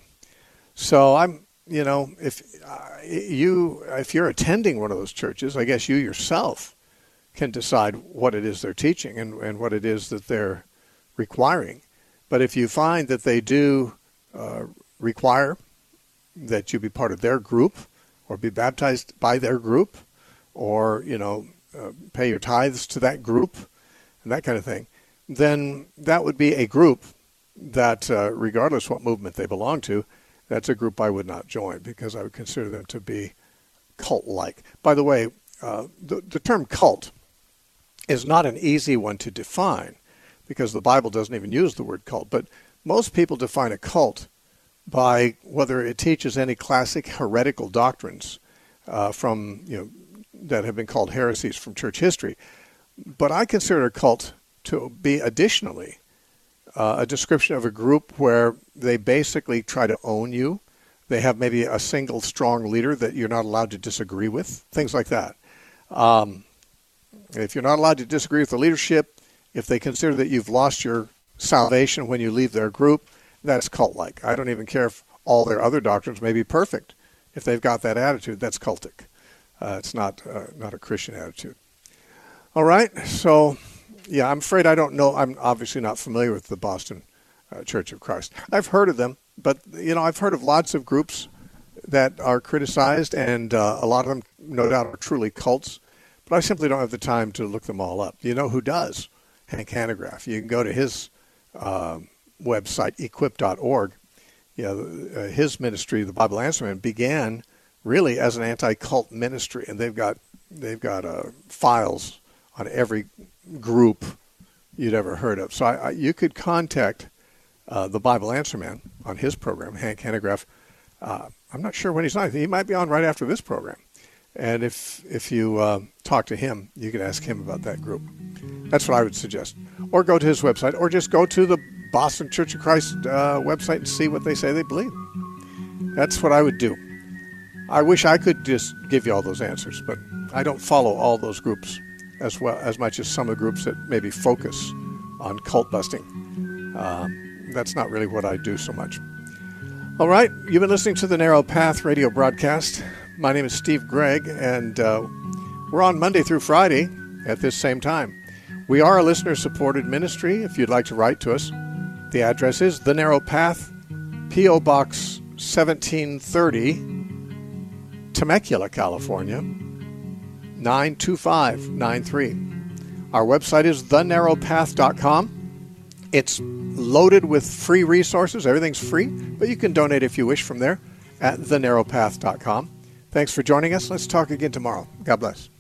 So I'm, you know, if uh, you if you're attending one of those churches, I guess you yourself can decide what it is they're teaching and, and what it is that they're requiring. But if you find that they do uh, require that you be part of their group or be baptized by their group or, you know, uh, pay your tithes to that group and that kind of thing, then that would be a group that, uh, regardless what movement they belong to, that's a group I would not join because I would consider them to be cult-like. By the way, uh, the, the term cult is not an easy one to define because the Bible doesn't even use the word cult. But most people define a cult by whether it teaches any classic heretical doctrines uh, from, you know, that have been called heresies from church history. But I consider a cult to be additionally uh, a description of a group where they basically try to own you. They have maybe a single strong leader that you're not allowed to disagree with, things like that. Um, if you're not allowed to disagree with the leadership, if they consider that you've lost your salvation when you leave their group, that's cult-like. I don't even care if all their other doctrines may be perfect. If they've got that attitude, that's cultic. Uh, it's not uh, not a Christian attitude. All right, so yeah, I'm afraid I don't know. I'm obviously not familiar with the Boston uh, Church of Christ. I've heard of them, but you know, I've heard of lots of groups that are criticized, and uh, a lot of them, no doubt, are truly cults. But I simply don't have the time to look them all up. You know who does? Hank Hanegraaff. You can go to his uh, website, equip dot org. You know, uh, his ministry, the Bible Answer Man, began really as an anti-cult ministry, and they've got they've got uh, files on every group you'd ever heard of. So I, I, you could contact uh, the Bible Answer Man on his program, Hank Hanegraaff. Uh, I'm not sure when he's on. He might be on right after this program. And if if you uh, talk to him, you can ask him about that group. That's what I would suggest. Or go to his website, or just go to the Boston Church of Christ uh, website and see what they say they believe. That's what I would do. I wish I could just give you all those answers, but I don't follow all those groups as well as much as some of the groups that maybe focus on cult busting. Um, that's not really what I do so much. All right, you've been listening to the Narrow Path radio broadcast. My name is Steve Gregg, and uh, we're on Monday through Friday at this same time. We are a listener-supported ministry. If you'd like to write to us, the address is The Narrow Path, P O. Box seventeen thirty, Temecula, California, nine two five nine three. Our website is the narrow path dot com. It's loaded with free resources. Everything's free, but you can donate if you wish from there at the narrow path dot com. Thanks for joining us. Let's talk again tomorrow. God bless.